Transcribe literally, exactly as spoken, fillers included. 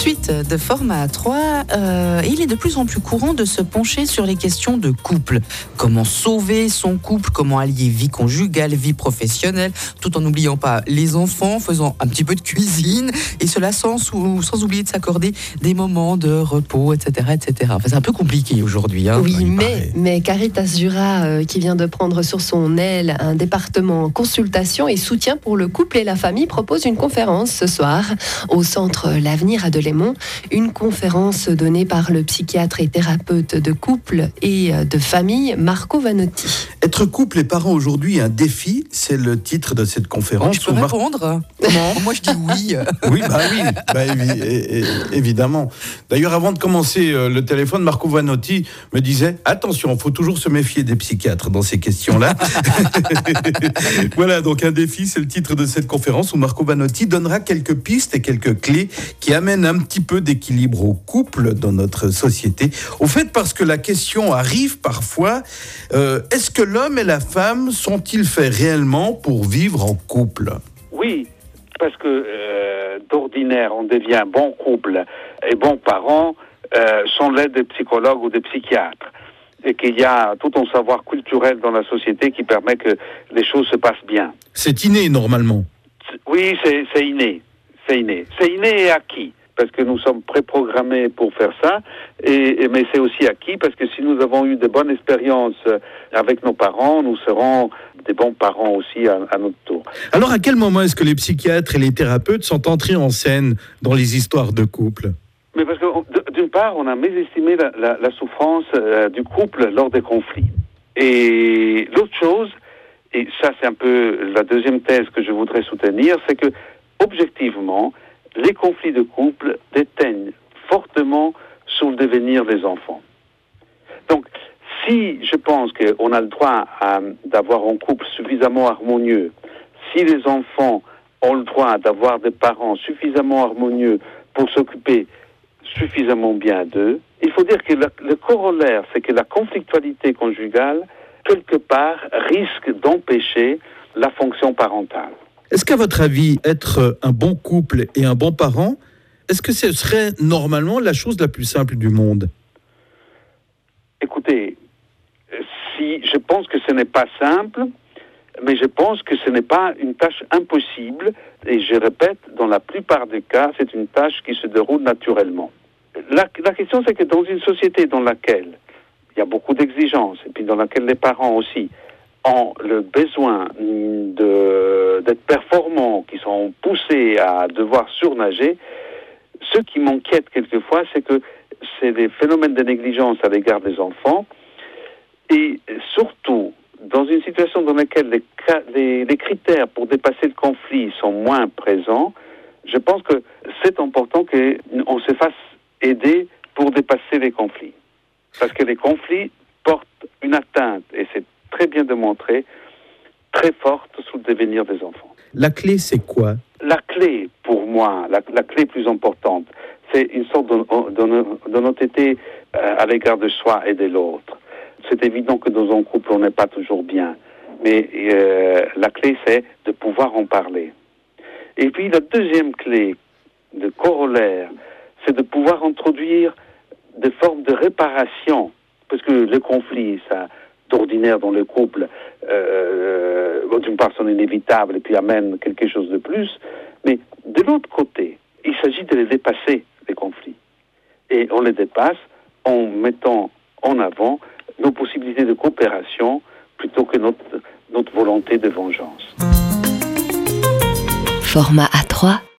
Suite de format trois, euh, il est de plus en plus courant de se pencher sur les questions de couple. Comment sauver son couple, comment allier vie conjugale, vie professionnelle, tout en n'oubliant pas les enfants, faisant un petit peu de cuisine, et cela sans, sans oublier de s'accorder des moments de repos, et cetera et cetera. Enfin, c'est un peu compliqué aujourd'hui. Hein. Oui, mais, mais Caritas Jura, euh, qui vient de prendre sur son aile un département consultation et soutien pour le couple et la famille, propose une conférence ce soir au Centre L'Avenir à Delémont. Une conférence donnée par le psychiatre et thérapeute de couple et de famille, Marco Vanotti. Être couple et parent aujourd'hui, un défi, c'est le titre de cette conférence. Je peux Mar- répondre. Comment Moi, je dis oui. Oui, bah oui, bah, évi- é- é- évidemment. D'ailleurs, avant de commencer euh, le téléphone, Marco Vanotti me disait « Attention, il faut toujours se méfier des psychiatres dans ces questions-là. » Voilà, donc un défi, c'est le titre de cette conférence où Marco Vanotti donnera quelques pistes et quelques clés qui amènent un petit peu d'équilibre au couple dans notre société. Au fait, parce que la question arrive parfois, euh, est-ce que l'homme et la femme sont-ils faits réellement pour vivre en couple ? Oui, parce que euh, d'ordinaire, on devient bon couple et bon parent euh, sans l'aide des psychologues ou des psychiatres. Et qu'il y a tout un savoir culturel dans la société qui permet que les choses se passent bien. C'est inné, normalement. Oui, c'est, c'est inné. C'est inné. C'est inné et acquis, parce que nous sommes préprogrammés pour faire ça, et, et, mais c'est aussi acquis, parce que si nous avons eu de bonnes expériences avec nos parents, nous serons des bons parents aussi à, à notre tour. Alors, à quel moment est-ce que les psychiatres et les thérapeutes sont entrés en scène dans les histoires de couple ? Mais parce que, d'une part, on a mésestimé la, la, la souffrance euh, du couple lors des conflits. Et l'autre chose, et ça c'est un peu la deuxième thèse que je voudrais soutenir, c'est que, objectivement, les conflits de couple déteignent fortement sur le devenir des enfants. Donc, si je pense qu'on a le droit à, d'avoir un couple suffisamment harmonieux, si les enfants ont le droit d'avoir des parents suffisamment harmonieux pour s'occuper suffisamment bien d'eux, il faut dire que le, le corollaire, c'est que la conflictualité conjugale, quelque part, risque d'empêcher la fonction parentale. Est-ce qu'à votre avis, être un bon couple et un bon parent, est-ce que ce serait normalement la chose la plus simple du monde ? Écoutez, si je pense que ce n'est pas simple, mais je pense que ce n'est pas une tâche impossible, et je répète, dans la plupart des cas, c'est une tâche qui se déroule naturellement. La, la question, c'est que dans une société dans laquelle il y a beaucoup d'exigences, et puis dans laquelle les parents aussi ont le besoin de, d'être performants, qui sont poussés à devoir surnager, ce qui m'inquiète quelquefois, c'est que c'est des phénomènes de négligence à l'égard des enfants, et surtout, dans une situation dans laquelle les, les, les critères pour dépasser le conflit sont moins présents, je pense que c'est important qu'on se fasse aider pour dépasser les conflits. Parce que les conflits portent une atteinte, et c'est très bien démontré, très forte sur le devenir des enfants. La clé, c'est quoi ? La clé, pour moi, la, la clé plus importante, c'est une sorte d'honnêteté euh, à l'égard de soi et de l'autre. C'est évident que dans un couple, on n'est pas toujours bien. Mais euh, la clé, c'est de pouvoir en parler. Et puis, la deuxième clé de corollaire, c'est de pouvoir introduire des formes de réparation. Parce que le conflit, ça, d'ordinaire dans le couple, euh, d'une part, sont inévitables et puis amènent quelque chose de plus. Mais de l'autre côté, il s'agit de les dépasser, les conflits. Et on les dépasse en mettant en avant nos possibilités de coopération plutôt que notre, notre volonté de vengeance. Format A trois.